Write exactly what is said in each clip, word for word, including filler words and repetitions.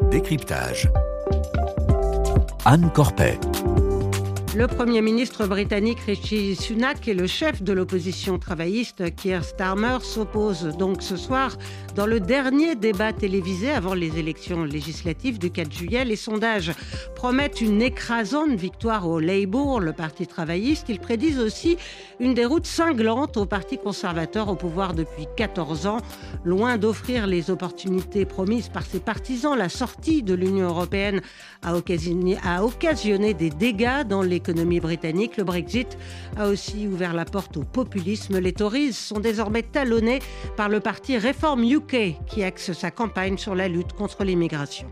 Décryptage. Anne Corpet. Le Premier ministre britannique Rishi Sunak et le chef de l'opposition travailliste Keir Starmer s'opposent donc ce soir dans le dernier débat télévisé avant les élections législatives du quatre juillet. Les sondages promettent une écrasante victoire au Labour, le parti travailliste. Ils prédisent aussi une déroute cinglante au parti conservateur au pouvoir depuis quatorze ans. Loin d'offrir les opportunités promises par ses partisans, la sortie de l'Union européenne a occasionné, a occasionné des dégâts dans les L'économie britannique. Le Brexit a aussi ouvert la porte au populisme. Les Tories sont désormais talonnés par le parti Reform U K qui axe sa campagne sur la lutte contre l'immigration.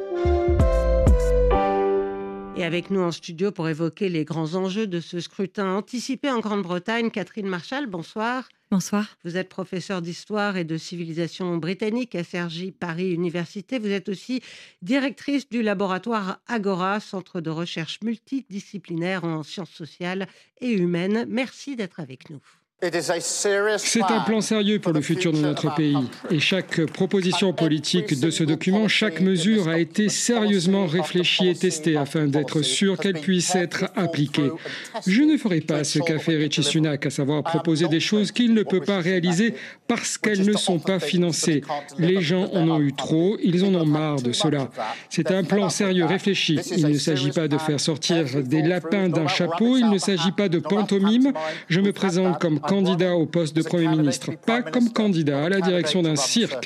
Et avec nous en studio pour évoquer les grands enjeux de ce scrutin anticipé en Grande-Bretagne, Catherine Marshall, bonsoir. Bonsoir. Vous êtes professeure d'histoire et de civilisation britannique à Cergy Paris Université. Vous êtes aussi directrice du laboratoire Agora, centre de recherche multidisciplinaire en sciences sociales et humaines. Merci d'être avec nous. C'est un plan sérieux pour le futur de notre pays. Et chaque proposition politique de ce document, chaque mesure a été sérieusement réfléchie et testée afin d'être sûr qu'elle puisse être appliquée. Je ne ferai pas ce qu'a fait Rishi Sunak, à savoir proposer des choses qu'il ne peut pas réaliser parce qu'elles ne sont pas financées. Les gens en ont eu trop, ils en ont marre de cela. C'est un plan sérieux, réfléchi. Il ne s'agit pas de faire sortir des lapins d'un chapeau, il ne s'agit pas de pantomime. Je me présente comme candidat au poste de Premier ministre, pas comme candidat à la direction d'un cirque.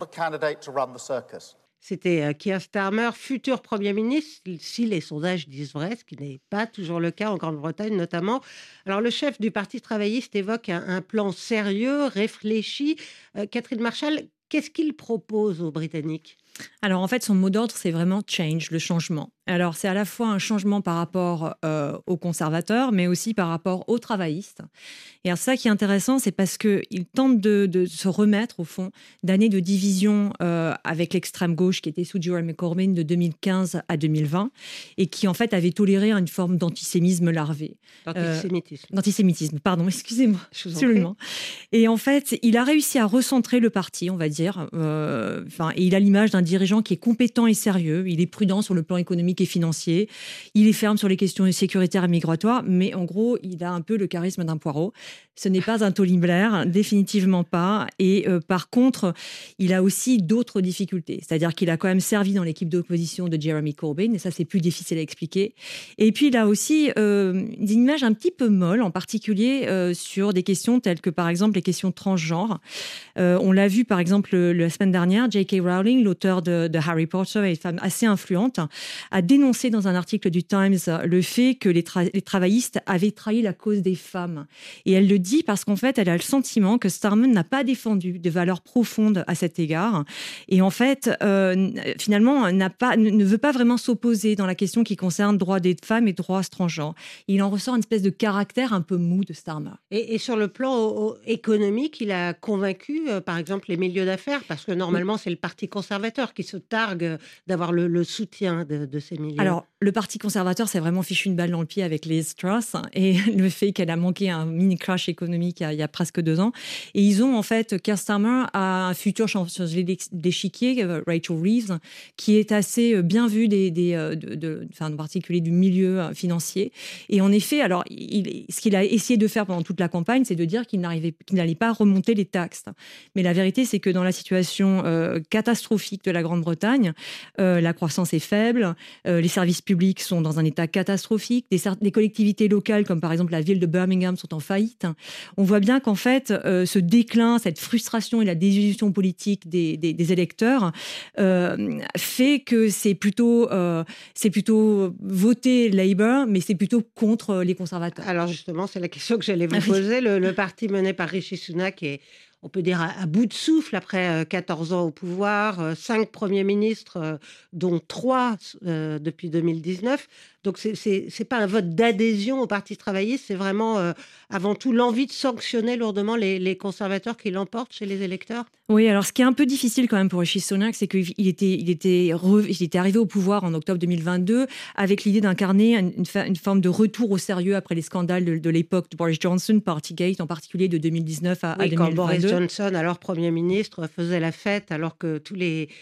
C'était Keir Starmer, futur Premier ministre, si les sondages disent vrai, ce qui n'est pas toujours le cas en Grande-Bretagne notamment. Alors le chef du Parti travailliste évoque un, un plan sérieux, réfléchi. Euh, Catherine Marshall, qu'est-ce qu'il propose aux Britanniques ? Alors en fait, son mot d'ordre, c'est vraiment « change », le changement. Alors c'est à la fois un changement par rapport euh, aux conservateurs, mais aussi par rapport aux travaillistes. Et alors ça qui est intéressant, c'est parce qu'il tente de, de se remettre, au fond, d'années de division euh, avec l'extrême gauche qui était sous Jeremy Corbyn de deux mille quinze à deux mille vingt et qui en fait avait toléré une forme d'antisémisme larvé. D'antisémitisme. Euh, d'antisémitisme, pardon, excusez-moi. Absolument. Et en fait, il a réussi à recentrer le parti, on va dire. Euh, enfin, et il a l'image d'un dirigeant qui est compétent et sérieux. Il est prudent sur le plan économique et financier. Il est ferme sur les questions sécuritaires et migratoires, mais en gros, il a un peu le charisme d'un poireau. Ce n'est pas un Tony Blair, définitivement pas. Et euh, par contre, il a aussi d'autres difficultés. C'est-à-dire qu'il a quand même servi dans l'équipe d'opposition de Jeremy Corbyn, et ça, c'est plus difficile à expliquer. Et puis, il a aussi euh, une image un petit peu molle, en particulier euh, sur des questions telles que, par exemple, les questions transgenres. Euh, on l'a vu, par exemple, le, la semaine dernière, J K Rowling, l'auteur de, de Harry Potter, et une femme assez influente, a dénoncé dans un article du Times le fait que les, tra- les travaillistes avaient trahi la cause des femmes. Et elle le dit parce qu'en fait, elle a le sentiment que Starmer n'a pas défendu de valeurs profondes à cet égard. Et en fait, euh, finalement, n'a pas, ne veut pas vraiment s'opposer dans la question qui concerne droits des femmes et droits transgenres. Il en ressort une espèce de caractère un peu mou de Starmer. Et, et sur le plan o- o- économique, il a convaincu, euh, par exemple, les milieux d'affaires, parce que normalement, oui. c'est le Parti conservateur qui se targue d'avoir le, le soutien de, de ces milieux. Alors, le Parti conservateur s'est vraiment fichu une balle dans le pied avec Liz Truss et le fait qu'elle a manqué un mini crash économique il y a, il y a presque deux ans. Et ils ont en fait, Keir Starmer a un futur chancelier d'échiquier, Rachel Reeves, qui est assez bien vu des, des, de, de, enfin, en particulier du milieu financier. Et en effet, alors, il, ce qu'il a essayé de faire pendant toute la campagne, c'est de dire qu'il n'arrivait, qu'il n'allait pas remonter les taxes. Mais la vérité, c'est que dans la situation euh, catastrophique de la Grande-Bretagne, euh, la croissance est faible, euh, les services publics sont dans un état catastrophique, des, des collectivités locales, comme par exemple la ville de Birmingham, sont en faillite. On voit bien qu'en fait, euh, ce déclin, cette frustration et la désillusion politique des, des, des électeurs euh, fait que c'est plutôt, euh, c'est plutôt voter Labour, mais c'est plutôt contre les conservateurs. Alors justement, c'est la question que j'allais vous poser. Le, le parti mené par Rishi Sunak est, on peut dire, à, à bout de souffle après quatorze ans au pouvoir, cinq premiers ministres, dont trois euh, depuis deux mille dix-neuf. Donc, ce n'est pas un vote d'adhésion au Parti travailliste, c'est vraiment euh, avant tout l'envie de sanctionner lourdement les, les conservateurs qui l'emportent chez les électeurs. Oui, alors ce qui est un peu difficile quand même pour Rishi Sunak, c'est qu'il était, il était, re, il était arrivé au pouvoir en octobre deux mille vingt-deux avec l'idée d'incarner une, une forme de retour au sérieux après les scandales de, de l'époque de Boris Johnson, Partygate en particulier de deux mille dix-neuf à, oui, à deux mille vingt-deux. Quand Boris Johnson, alors Premier ministre, faisait la fête alors que tous les...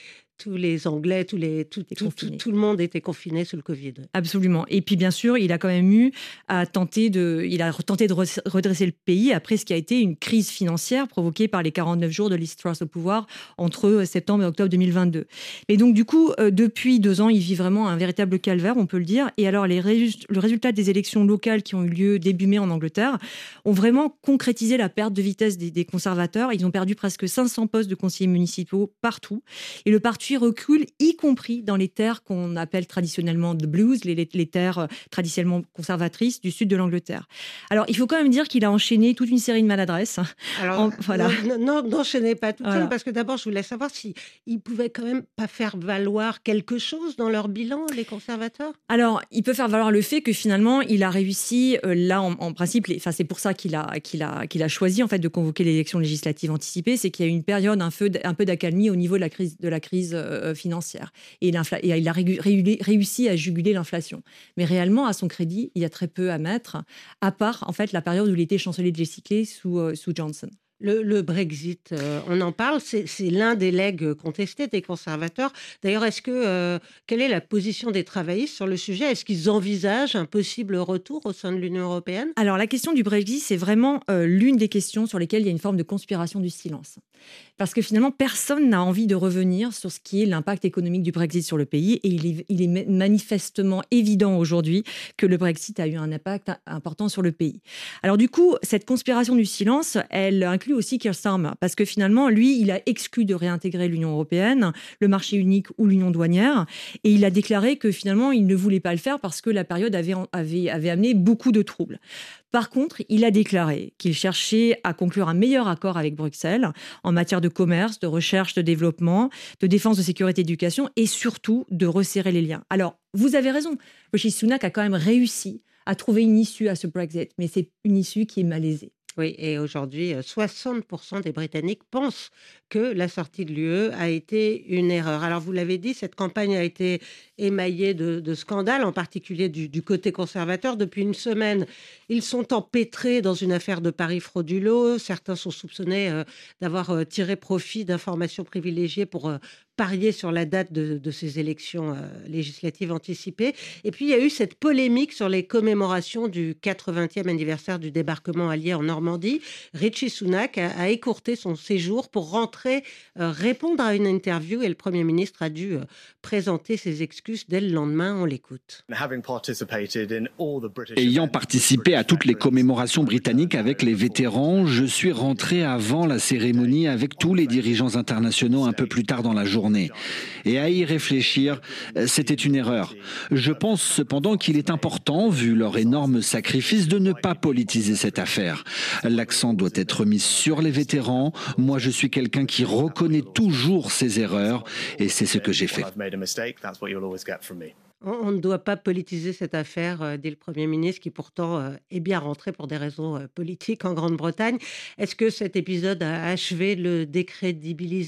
tous les Anglais, tous les, tout, tout, tout, tout le monde était confiné sous le Covid. Absolument. Et puis, bien sûr, il a quand même eu à tenter de, il a tenté de redresser le pays après ce qui a été une crise financière provoquée par les quarante-neuf jours de Liz Truss au pouvoir entre septembre et octobre deux mille vingt-deux. Et donc, du coup, euh, depuis deux ans, il vit vraiment un véritable calvaire, on peut le dire. Et alors, les ré- le résultat des élections locales qui ont eu lieu début mai en Angleterre ont vraiment concrétisé la perte de vitesse des, des conservateurs. Ils ont perdu presque cinq cents postes de conseillers municipaux partout. Et le parti recule, y compris dans les terres qu'on appelle traditionnellement the blues, les, les, les terres traditionnellement conservatrices du sud de l'Angleterre. Alors, il faut quand même dire qu'il a enchaîné toute une série de maladresses. Alors, en, voilà. non, n'enchaînez pas tout voilà. seul, parce que d'abord, je voulais savoir s'ils ne pouvaient quand même pas faire valoir quelque chose dans leur bilan, les conservateurs. Alors, il peut faire valoir le fait que finalement, il a réussi, euh, là, en, en principe, les, c'est pour ça qu'il a, qu'il, a, qu'il a choisi en fait, de convoquer l'élection législative anticipée, c'est qu'il y a eu une période un peu, un peu d'accalmie au niveau de la crise, de la crise euh, financière. Et, et il a ré, ré, réussi à juguler l'inflation. Mais réellement, à son crédit, il y a très peu à mettre, à part en fait, la période où il était chancelier de l'exécutif sous, euh, sous Johnson. Le, le Brexit, euh, on en parle, c'est, c'est l'un des legs contestés des conservateurs. D'ailleurs, est-ce que, euh, quelle est la position des travaillistes sur le sujet ? Est-ce qu'ils envisagent un possible retour au sein de l'Union européenne ? Alors, la question du Brexit, c'est vraiment euh, l'une des questions sur lesquelles il y a une forme de conspiration du silence. Parce que finalement, personne n'a envie de revenir sur ce qui est l'impact économique du Brexit sur le pays. Et il est, il est manifestement évident aujourd'hui que le Brexit a eu un impact important sur le pays. Alors du coup, cette conspiration du silence, elle inclut aussi Keir Starmer. Parce que finalement, lui, il a exclu de réintégrer l'Union européenne, le marché unique ou l'union douanière. Et il a déclaré que finalement, il ne voulait pas le faire parce que la période avait, avait, avait amené beaucoup de troubles. Par contre, il a déclaré qu'il cherchait à conclure un meilleur accord avec Bruxelles en matière de commerce, de recherche, de développement, de défense, de sécurité, d'éducation et surtout de resserrer les liens. Alors, vous avez raison, Rishi Sunak a quand même réussi à trouver une issue à ce Brexit, mais c'est une issue qui est malaisée. Oui, et aujourd'hui, soixante pour cent des Britanniques pensent que la sortie de l'U E a été une erreur. Alors, vous l'avez dit, cette campagne a été émaillée de, de scandales, en particulier du, du côté conservateur. Depuis une semaine, ils sont empêtrés dans une affaire de paris frauduleux. Certains sont soupçonnés euh, d'avoir euh, tiré profit d'informations privilégiées pour euh, parier sur la date de, de ces élections euh, législatives anticipées. Et puis, il y a eu cette polémique sur les commémorations du quatre-vingtième anniversaire du débarquement allié en Normandie. Rishi Sunak a, a écourté son séjour pour rentrer, euh, répondre à une interview et le Premier ministre a dû euh, présenter ses excuses dès le lendemain. On l'écoute. Ayant participé à toutes les commémorations britanniques avec les vétérans, je suis rentré avant la cérémonie avec tous les dirigeants internationaux un peu plus tard dans la journée. Et à y réfléchir, c'était une erreur. Je pense cependant qu'il est important, vu leur énorme sacrifice, de ne pas politiser cette affaire. L'accent doit être mis sur les vétérans. Moi, je suis quelqu'un qui reconnaît toujours ses erreurs et c'est ce que j'ai fait. On ne doit pas politiser cette affaire, euh, dit le Premier ministre, qui pourtant euh, est bien rentré pour des raisons euh, politiques en Grande-Bretagne. Est-ce que cet épisode a achevé de le décrédibiliser ?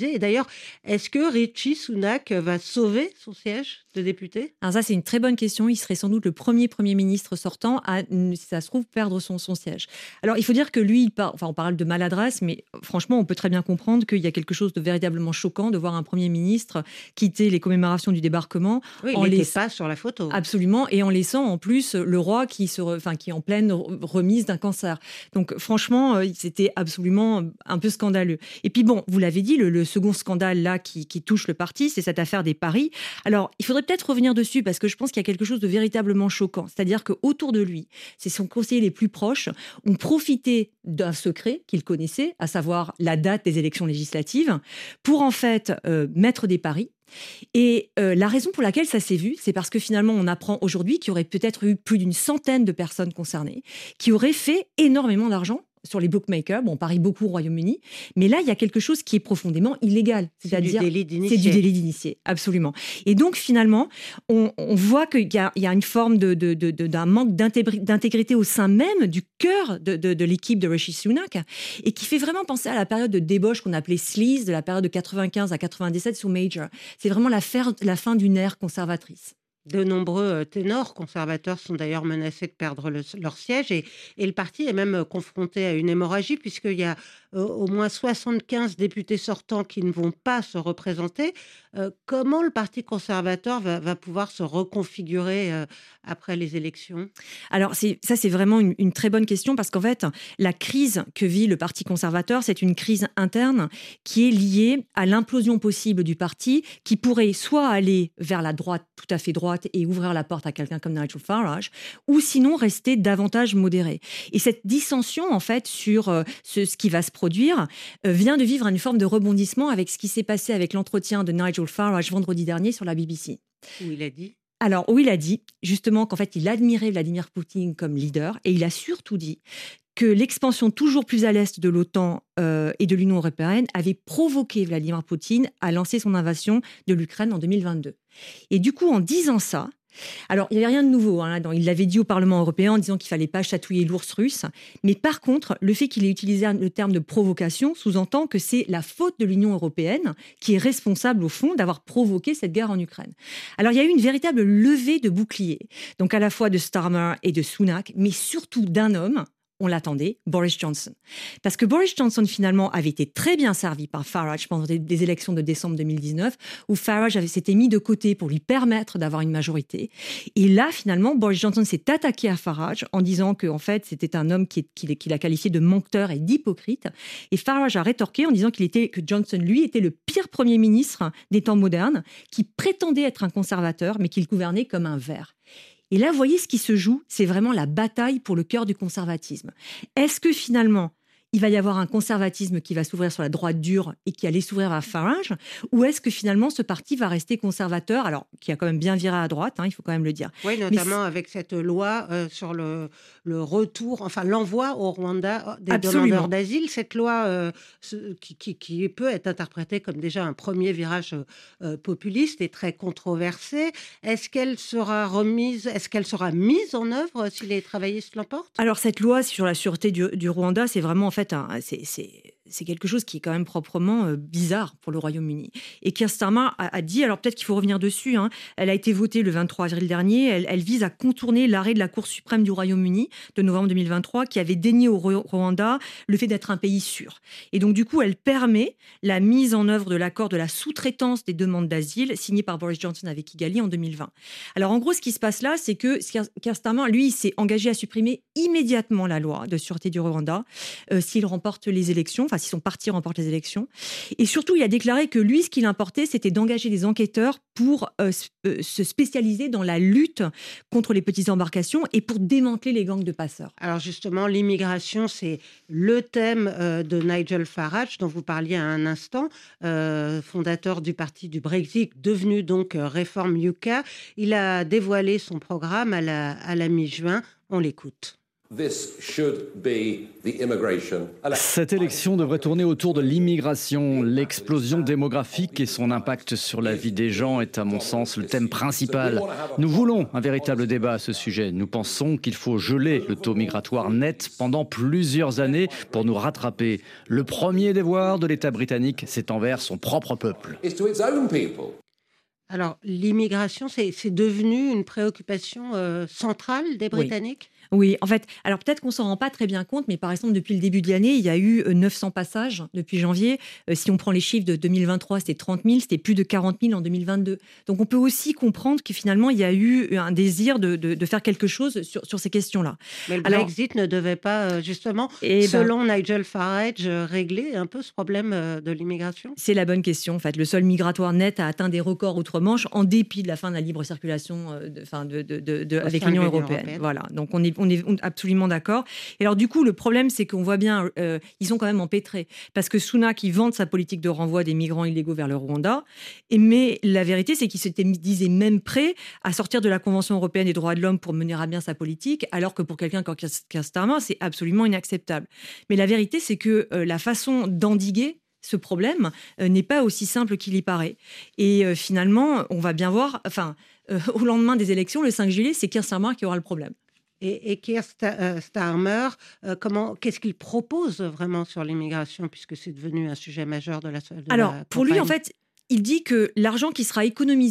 Et d'ailleurs, est-ce que Rishi Sunak va sauver son siège de député ? Alors ça, c'est une très bonne question. Il serait sans doute le premier Premier ministre sortant à, si ça se trouve, perdre son, son siège. Alors, il faut dire que lui, il par... enfin, on parle de maladresse, mais franchement, on peut très bien comprendre qu'il y a quelque chose de véritablement choquant de voir un Premier ministre quitter les commémorations du débarquement. Oui, il en n'était les... pas sur la photo. Absolument, et en laissant en plus le roi qui, se re... enfin, qui est en pleine remise d'un cancer. Donc franchement, c'était absolument un peu scandaleux. Et puis bon, vous l'avez dit, le, le second scandale là qui, qui touche le parti, c'est cette affaire des paris. Alors, il faudrait peut-être revenir dessus parce que je pense qu'il y a quelque chose de véritablement choquant. C'est-à-dire qu'autour de lui, c'est son conseiller les plus proches ont profité d'un secret qu'il connaissait, à savoir la date des élections législatives, pour en fait euh, mettre des paris. Et euh, la raison pour laquelle ça s'est vu, c'est parce que finalement, on apprend aujourd'hui qu'il y aurait peut-être eu plus d'une centaine de personnes concernées qui auraient fait énormément d'argent sur les bookmakers. Bon, on parie beaucoup au Royaume-Uni, mais là, il y a quelque chose qui est profondément illégal. C'est-à-dire, c'est du délit d'initié. C'est du délit d'initié, absolument. Et donc, finalement, on, on voit qu'il y a, il y a une forme de, de, de, de, d'un manque d'intégrité au sein même du cœur de, de, de l'équipe de Rishi Sunak et qui fait vraiment penser à la période de débauche qu'on appelait sleaze, de la période de quatre-vingt-quinze à quatre-vingt-dix-sept sous Major. C'est vraiment la, fer, la fin d'une ère conservatrice. De nombreux ténors conservateurs sont d'ailleurs menacés de perdre le, leur siège et, et le parti est même confronté à une hémorragie puisqu'il y a euh, au moins soixante-quinze députés sortants qui ne vont pas se représenter. Euh, comment le Parti conservateur va, va pouvoir se reconfigurer euh, après les élections ? Alors c'est, ça, c'est vraiment une, une très bonne question parce qu'en fait, la crise que vit le Parti conservateur, c'est une crise interne qui est liée à l'implosion possible du parti qui pourrait soit aller vers la droite, tout à fait droite, et ouvrir la porte à quelqu'un comme Nigel Farage, ou sinon rester davantage modéré. Et cette dissension, en fait, sur euh, ce, ce qui va se produire, euh, vient de vivre une forme de rebondissement avec ce qui s'est passé avec l'entretien de Nigel Farage vendredi dernier sur la B B C. Où il a dit Alors, où il a dit justement qu'en fait, il admirait Vladimir Poutine comme leader, et il a surtout dit que l'expansion toujours plus à l'est de l'OTAN euh, et de l'Union européenne avait provoqué Vladimir Poutine à lancer son invasion de l'Ukraine en deux mille vingt-deux. Et du coup, en disant ça, alors il n'y avait rien de nouveau, hein, il l'avait dit au Parlement européen en disant qu'il ne fallait pas chatouiller l'ours russe, mais par contre, le fait qu'il ait utilisé le terme de provocation sous-entend que c'est la faute de l'Union européenne qui est responsable au fond d'avoir provoqué cette guerre en Ukraine. Alors il y a eu une véritable levée de boucliers, donc à la fois de Starmer et de Sunak, mais surtout d'un homme, on l'attendait, Boris Johnson. Parce que Boris Johnson, finalement, avait été très bien servi par Farage pendant des, des élections de décembre deux mille dix-neuf, où Farage avait, s'était mis de côté pour lui permettre d'avoir une majorité. Et là, finalement, Boris Johnson s'est attaqué à Farage en disant que, en fait, c'était un homme qui, qui, qui l'a qualifié de menteur et d'hypocrite. Et Farage a rétorqué en disant qu'il était, que Johnson, lui, était le pire Premier ministre des temps modernes, qui prétendait être un conservateur, mais qu'il gouvernait comme un ver. Et là, vous voyez, ce qui se joue, c'est vraiment la bataille pour le cœur du conservatisme. Est-ce que finalement, il va y avoir un conservatisme qui va s'ouvrir sur la droite dure et qui allait s'ouvrir à Farage, ou est-ce que finalement ce parti va rester conservateur, alors qui a quand même bien viré à droite, hein, il faut quand même le dire. Oui, notamment Mais avec cette loi euh, sur le, le retour, enfin l'envoi au Rwanda des Absolument. demandeurs d'asile, cette loi euh, ce, qui, qui, qui peut être interprétée comme déjà un premier virage euh, populiste et très controversé. Est-ce qu'elle sera remise, est-ce qu'elle sera mise en œuvre si les travaillistes l'emportent ? Alors cette loi sur la sûreté du, du Rwanda, c'est vraiment en fait un, c'est, c'est, c'est quelque chose qui est quand même proprement euh, bizarre pour le Royaume-Uni. Et Keir Starmer a, a dit, alors peut-être qu'il faut revenir dessus, hein, elle a été votée le vingt-trois avril dernier, elle, elle vise à contourner l'arrêt de la Cour suprême du Royaume-Uni de novembre deux mille vingt-trois qui avait dénié au Rwanda le fait d'être un pays sûr. Et donc du coup, elle permet la mise en œuvre de l'accord de la sous-traitance des demandes d'asile signé par Boris Johnson avec Kigali en deux mille vingt. Alors en gros, ce qui se passe là, c'est que Keir Starmer, lui, il s'est engagé à supprimer immédiatement la loi de sûreté du Rwanda euh, s'il remporte les élections, enfin si son parti remporte les élections. Et surtout, il a déclaré que lui, ce qu'il importait, c'était d'engager des enquêteurs pour euh, euh, se spécialiser dans la lutte contre les petites embarcations et pour démanteler les gangs de passeurs. Alors justement, l'immigration, c'est le thème euh, de Nigel Farage, dont vous parliez à un instant, euh, fondateur du parti du Brexit, devenu donc euh, Reform U K. Il a dévoilé son programme à la, à la mi-juin. On l'écoute. Cette élection devrait tourner autour de l'immigration. L'explosion démographique et son impact sur la vie des gens est, à mon sens, le thème principal. Nous voulons un véritable débat à ce sujet. Nous pensons qu'il faut geler le taux migratoire net pendant plusieurs années pour nous rattraper. Le premier devoir de l'État britannique, c'est envers son propre peuple. Alors, l'immigration, c'est, c'est devenu une préoccupation euh, centrale des Britanniques ? Oui. Oui, en fait, alors peut-être qu'on ne s'en rend pas très bien compte, mais par exemple, depuis le début de l'année, il y a eu neuf cents passages depuis janvier. Euh, si on prend les chiffres de deux mille vingt-trois, c'était trente mille, c'était plus de quarante mille en deux mille vingt-deux. Donc on peut aussi comprendre que finalement, il y a eu un désir de, de, de faire quelque chose sur, sur ces questions-là. Mais le alors, Brexit ne devait pas, justement, et selon ben, Nigel Farage, régler un peu ce problème de l'immigration ? C'est la bonne question. En fait, le sol migratoire net a atteint des records outre-Manche en dépit de la fin de la libre circulation de, enfin de, de, de, de, avec l'Union européenne. européenne. Voilà, donc on est On est absolument d'accord. Et alors du coup, le problème, c'est qu'on voit bien, euh, ils sont quand même empêtrés. Parce que Sunak, il vante sa politique de renvoi des migrants illégaux vers le Rwanda. Et, mais la vérité, c'est qu'il se disait même prêt à sortir de la Convention européenne des droits de l'homme pour mener à bien sa politique, alors que pour quelqu'un comme Keir Starmer, c'est absolument inacceptable. Mais la vérité, c'est que euh, la façon d'endiguer ce problème euh, n'est pas aussi simple qu'il y paraît. Et euh, finalement, on va bien voir, enfin, euh, au lendemain des élections, le cinq juillet, c'est Keir Starmer qui aura le problème. Et, et Keir Starmer, euh, comment, qu'est-ce qu'il propose vraiment sur l'immigration, puisque c'est devenu un sujet majeur de la de Alors, la pour lui, en fait, il dit que l'argent qui sera économisé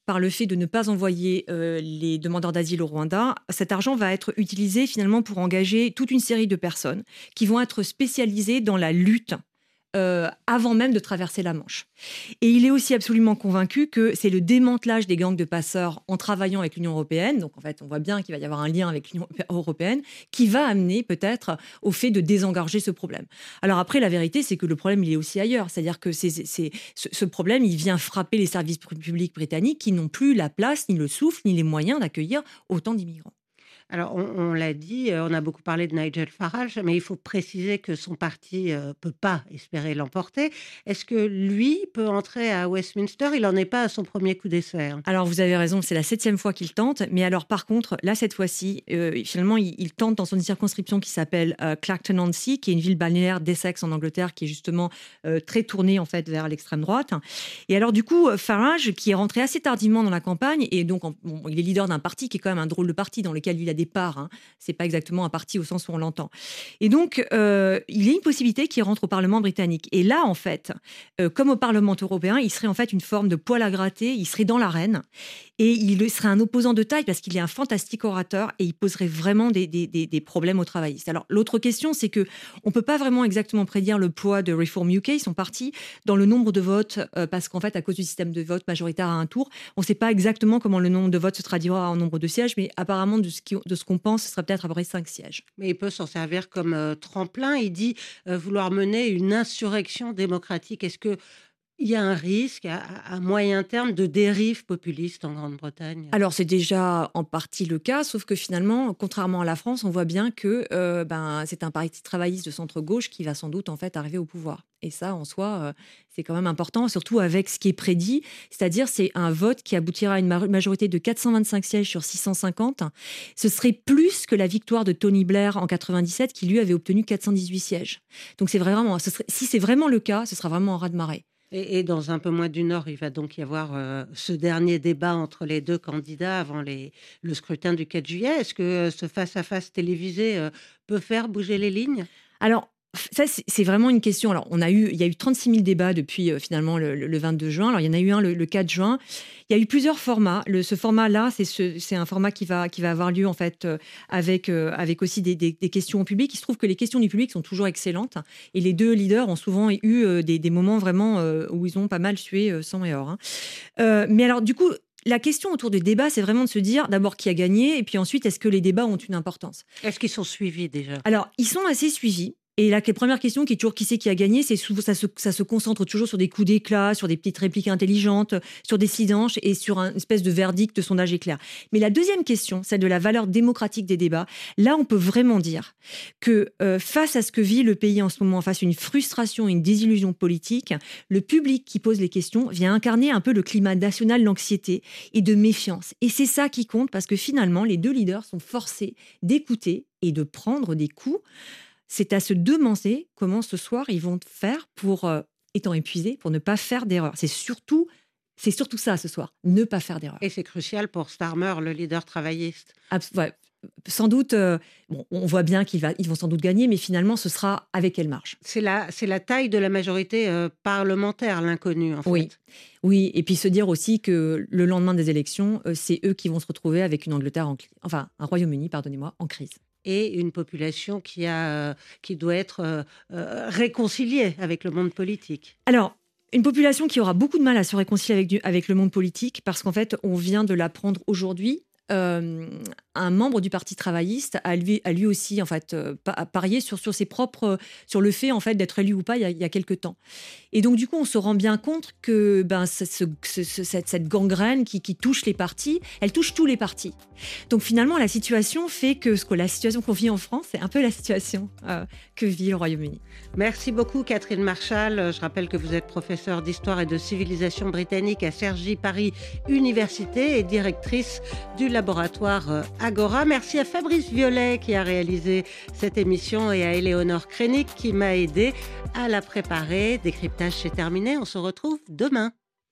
par le fait de ne pas envoyer euh, les demandeurs d'asile au Rwanda, cet argent va être utilisé finalement pour engager toute une série de personnes qui vont être spécialisées dans la lutte Euh, avant même de traverser la Manche. Et il est aussi absolument convaincu que c'est le démantelage des gangs de passeurs en travaillant avec l'Union européenne, donc en fait on voit bien qu'il va y avoir un lien avec l'Union européenne, qui va amener peut-être au fait de désengorger ce problème. Alors après, la vérité, c'est que le problème, il est aussi ailleurs. C'est-à-dire que c'est, c'est, ce, ce problème, il vient frapper les services publics britanniques qui n'ont plus la place, ni le souffle, ni les moyens d'accueillir autant d'immigrants. Alors, on, on l'a dit, on a beaucoup parlé de Nigel Farage, mais il faut préciser que son parti ne euh, peut pas espérer l'emporter. Est-ce que lui peut entrer à Westminster? Il n'en est pas à son premier coup d'essai. Alors, vous avez raison, c'est la septième fois qu'il tente. Mais alors, par contre, là, cette fois-ci, euh, finalement, il, il tente dans son circonscription qui s'appelle euh, Clacton-on-Sea, qui est une ville balnéaire d'Essex en Angleterre, qui est justement euh, très tournée, en fait, vers l'extrême droite. Et alors, du coup, Farage, qui est rentré assez tardivement dans la campagne, et donc, en, bon, il est leader d'un parti qui est quand même un drôle de parti dans lequel il a des parts. Hein. C'est pas exactement un parti au sens où on l'entend. Et donc, euh, il y a une possibilité qu'il rentre au Parlement britannique. Et là, en fait, euh, comme au Parlement européen, il serait en fait une forme de poil à gratter. Il serait dans l'arène et il serait un opposant de taille parce qu'il est un fantastique orateur et il poserait vraiment des, des, des, des problèmes aux travaillistes. Alors, l'autre question, c'est que on peut pas vraiment exactement prédire le poids de Reform U K. Ils sont partis dans le nombre de votes euh, parce qu'en fait, à cause du système de vote majoritaire à un tour, on ne sait pas exactement comment le nombre de votes se traduira en nombre de sièges, mais apparemment, de ce, qui, de ce qu'on pense, ce serait peut-être à peu près cinq sièges. Mais il peut s'en servir comme euh, tremplin. Il dit euh, vouloir mener une insurrection démocratique. Est-ce que il y a un risque à, à moyen terme de dérive populiste en Grande-Bretagne? Alors, c'est déjà en partie le cas, sauf que finalement, contrairement à la France, on voit bien que euh, ben, c'est un parti travailliste de centre-gauche qui va sans doute en fait arriver au pouvoir. Et ça, en soi, euh, c'est quand même important, surtout avec ce qui est prédit, c'est-à-dire c'est un vote qui aboutira à une majorité de quatre cent vingt-cinq sièges sur six cent cinquante. Ce serait plus que la victoire de Tony Blair en quatre-vingt-dix-sept, qui lui avait obtenu quatre cent dix-huit sièges. Donc, c'est vraiment, ce serait, si c'est vraiment le cas, ce sera vraiment un raz-de-marée. Et, et dans un peu moins d'une heure, il va donc y avoir euh, ce dernier débat entre les deux candidats avant les, le scrutin du quatre juillet. Est-ce que euh, ce face-à-face télévisé euh, peut faire bouger les lignes? Alors, ça, c'est vraiment une question. Alors, on a eu, il y a eu trente-six mille débats depuis euh, finalement le, le vingt-deux juin. Alors, il y en a eu un le, le quatre juin. Il y a eu plusieurs formats. Le, ce format-là, c'est ce, un format qui va, qui va avoir lieu en fait euh, avec, euh, avec aussi des, des, des questions au public. Il se trouve que les questions du public sont toujours excellentes et les deux leaders ont souvent eu euh, des, des moments vraiment euh, où ils ont pas mal sué euh, sang et or. Hein. Euh, mais alors, du coup, la question autour des débats, c'est vraiment de se dire d'abord qui a gagné et puis ensuite, est-ce que les débats ont une importance? Est-ce qu'ils sont suivis déjà? Alors, ils sont assez suivis. Et la première question qui est toujours qui c'est qui a gagné, c'est souvent ça se, ça se concentre toujours sur des coups d'éclat, sur des petites répliques intelligentes, sur des silences et sur une espèce de verdict de sondage éclair. Mais la deuxième question, celle de la valeur démocratique des débats, là on peut vraiment dire que euh, face à ce que vit le pays en ce moment, face à une frustration, une désillusion politique, le public qui pose les questions vient incarner un peu le climat national d'anxiété et de méfiance. Et c'est ça qui compte parce que finalement les deux leaders sont forcés d'écouter et de prendre des coups. C'est à se demander comment ce soir ils vont faire pour, euh, étant épuisés, pour ne pas faire d'erreur. C'est surtout, c'est surtout ça ce soir, ne pas faire d'erreur. Et c'est crucial pour Starmer, le leader travailliste. Abs- ouais, sans doute, euh, bon, on voit bien qu'ils va, ils vont sans doute gagner, mais finalement, ce sera avec quelle marge? C'est la, c'est la taille de la majorité euh, parlementaire, l'inconnu, en fait. Oui. Oui, et puis se dire aussi que le lendemain des élections, euh, c'est eux qui vont se retrouver avec une Angleterre, en, enfin un Royaume-Uni, pardonnez-moi, en crise. Et une population qui, a, euh, qui doit être euh, euh, réconciliée avec le monde politique. Alors, une population qui aura beaucoup de mal à se réconcilier avec, du, avec le monde politique, parce qu'en fait, on vient de l'apprendre aujourd'hui. Euh, un membre du Parti travailliste a lui, a lui aussi en fait euh, parié sur, sur ses propres, sur le fait en fait d'être élu ou pas il y a, il y a quelques temps. Et donc du coup, on se rend bien compte que ben ce, ce, ce, cette, cette gangrène qui, qui touche les partis, elle touche tous les partis. Donc finalement, la situation fait que ce que la situation qu'on vit en France, c'est un peu la situation euh, que vit le Royaume-Uni. Merci beaucoup, Catherine Marchal. Je rappelle que vous êtes professeure d'histoire et de civilisation britannique à Cergy Paris Université et directrice du laboratoire Agora. Merci à Fabrice Violet qui a réalisé cette émission et à Éléonore Crénic qui m'a aidé à la préparer. Décryptage, c'est terminé. On se retrouve demain.